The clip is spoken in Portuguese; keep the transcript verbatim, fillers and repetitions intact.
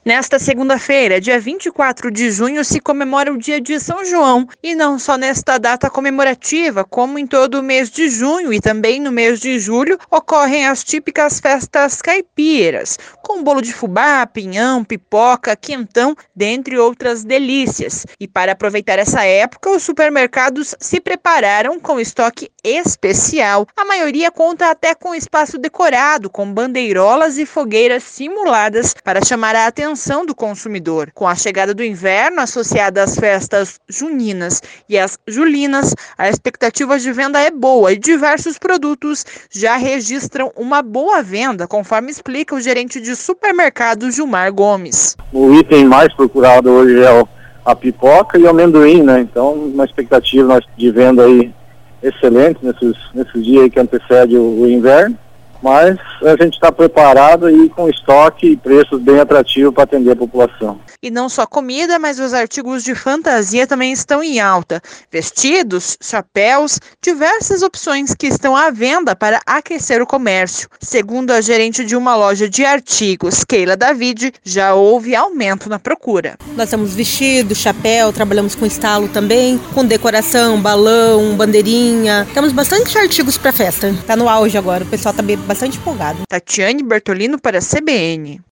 Nesta segunda-feira, dia vinte e quatro de junho, se comemora o dia de São João. E não só nesta data comemorativa, como em todo o mês de junho e também no mês de julho, ocorrem as típicas festas caipiras, com bolo de fubá, pinhão, pipoca, quentão, dentre outras delícias. E para aproveitar essa época, os supermercados se prepararam com estoque especial. A maioria conta até com espaço decorado, com bandeirolas e fogueiras simuladas para chamar a atenção do consumidor. Com a chegada do inverno associada às festas juninas e às julinas, a expectativa de venda é boa e diversos produtos já registram uma boa venda, conforme explica o gerente de supermercado Gilmar Gomes. O item mais procurado hoje é o, a pipoca e o amendoim, né? Então, uma expectativa de venda aí excelente nesses, nesses dias que antecede o, o inverno. Mas a gente está preparado e com estoque e preços bem atrativos para atender a população. E não só comida, mas os artigos de fantasia também estão em alta. Vestidos, chapéus, diversas opções que estão à venda para aquecer o comércio. Segundo a gerente de uma loja de artigos, Keila David, já houve aumento na procura. Nós temos vestido, chapéu, trabalhamos com estalo também, com decoração, balão, bandeirinha. Temos bastante artigos para festa. Está no auge agora, o pessoal está bem bastante empolgado. Tatiane Bertolino para a C B N.